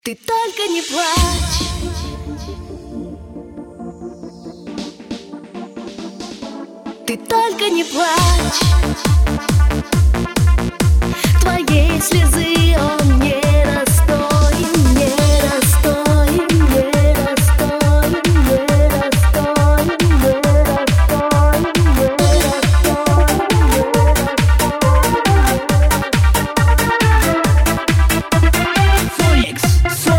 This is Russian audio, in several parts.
Ты только не плачь. Ты только не плачь. Твоей слезы он не расстоин, не расстоин, не расстоин, не расстоин, не расстоин, не расстоин.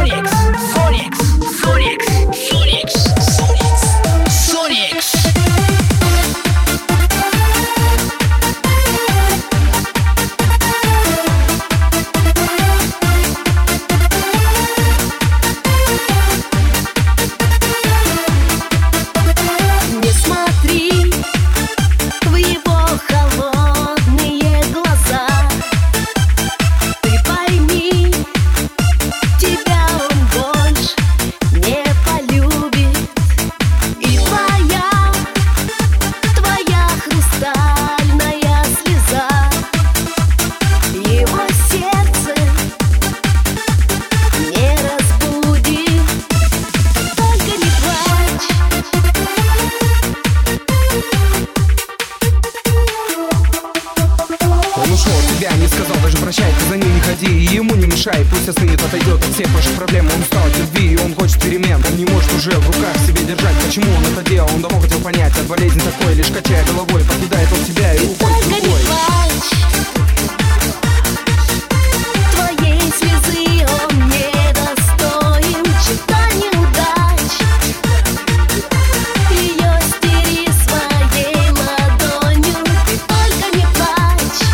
Не сказал даже прощай, ты за ней не ходи и ему не мешай. Пусть остынет, отойдет от всех ваших проблем. Он устал от любви и он хочет перемен. Он не может уже в руках себе держать. Почему он это делал? Он давно хотел понять. От болезни такой, лишь качая головой, покидает он себя и уходит в другой. Твоей слезы он не достоин, чита неудач. Ее стери своей ладонью. Ты только не плачь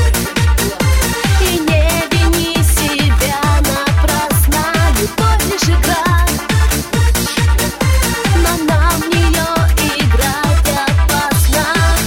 и не вини себя напрасно. Любовь лишь игра, но нам в нее играть опасно.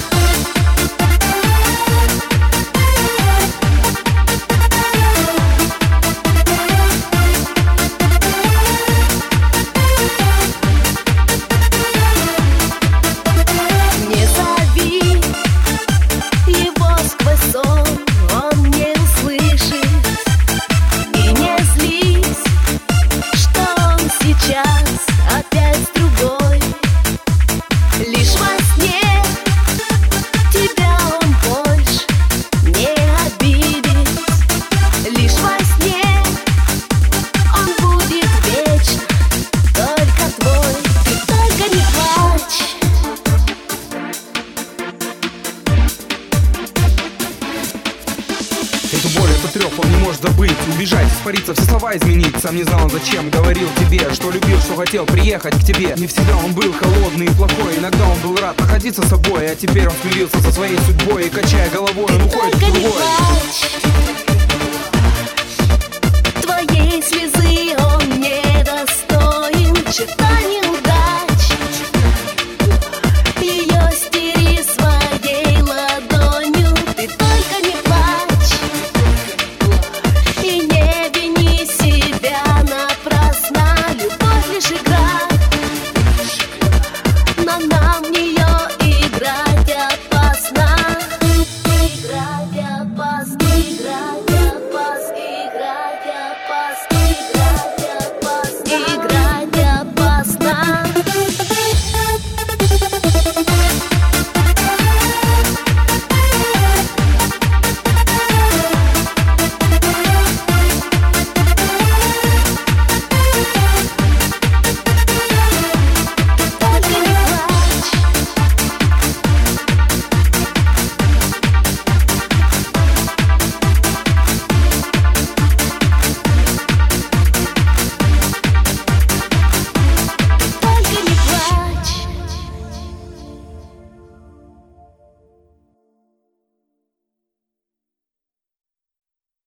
Не зови его сквозь сон, он не услышит. И не злись, что он сейчас опять с другой. Лишь во сне тебя он больше не обидит. Лишь во сне он будет вечно только твой. Ты только не плачь. Эту боль, этот трёп он не может забыть. Убежать, испариться, все слова изменить. Сам не знал он зачем, говорил тебе, что любил, что хотел приехать к тебе. Не всегда он был холодный и плохой. Иногда он был рад находиться с собой. А теперь он смирился со своей судьбой. И качая головой, он уходит в Только не другой. плачь.